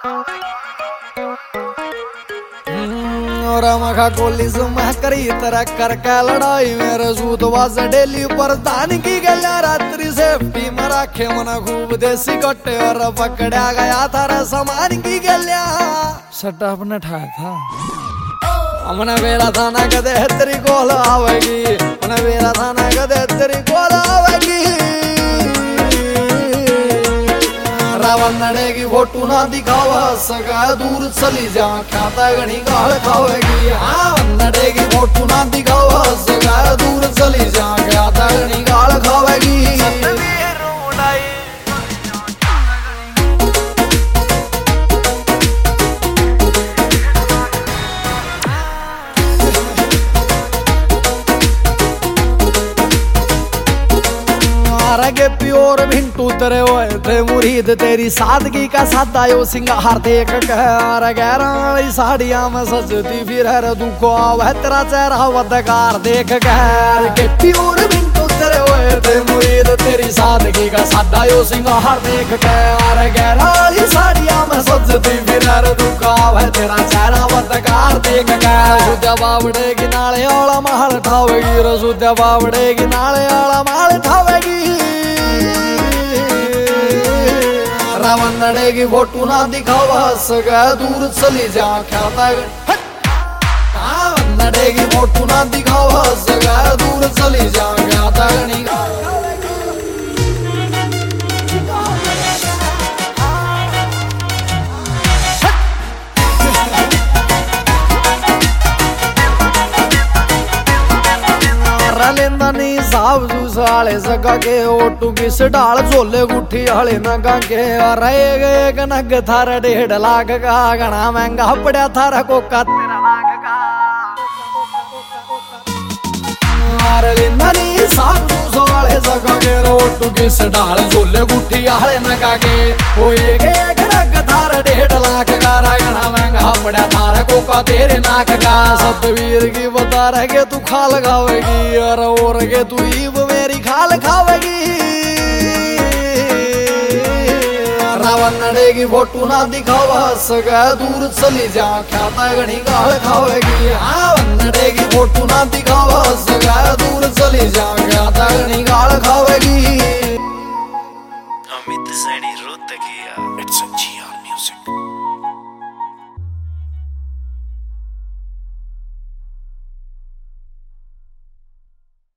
मखा कोली से मैं करी तरह करके लड़ाई मेरे सूतवा से डेली प्रधान की गया रात्रि सेफ्टी में रखे मन खूब देसी कट्टे और पकड़ा गया थारा सामान की गया सट्टा अपने ठाया था हमने मेरा थाना कदे तेरी कोल आवेगी हमने मेरा थाना कदे तेरी कोल आवेगी रावण की फोटो ना दिखावा सगा दूर चली जा खाता घनी गाल खावेगी रावण की फोटो ना दिखावा सगा दूर चली जा खाता घनी गाल खावेगी के प्योर भिंटू तेरे हुए थे मुरीद तेरी सादगी का सादा यो सिंगार देख कर गहरा साड़ियां में सजती फिर है दुखो वह तेरा चेहरा वदकार देख कर के प्योर भिंटू तेरे हुए थे मुरीद तेरी सादगी का सादा यो सिंगार देख कर गहरा साड़ियां में सजती फिर है दुखो वह तेरा चेहरा वदकार देख कर सुद्या बावड़े की नाले वाला महल ठावेगी रसुद्या बावड़े की नाले वाला महल ठावेगी रावण की फोटो ना दिखावा सगा दूर चली जा खाता रावण की फोटो ना दिखावा सगा दूर चली जा खाता लेंदानी साहब जूसाले सगा के ओटू किस डाल झोले गुठी हले नगा के रहेगा एक नग थारा 1.5 लाख का घना महंगा पड़ा थारा कोका तेरा लाख का लेंदानी साहब जूसाले सगा के ओटू किस डाल झोले गुठी हले नगा के ओ एक नग थारा 1.5 लाख का घना महंगा पड़ा थारा कोका तेरे नाक का सतवीर की बता रहे तू खाल खावेगी और के तू ईब मेरी खाल खावेगी रावण की फोटो ना दिखावा सगा दूर चली जा खाता घनी गाल खावेगी रावण की फोटो ना दिखावा सगा दूर चली जा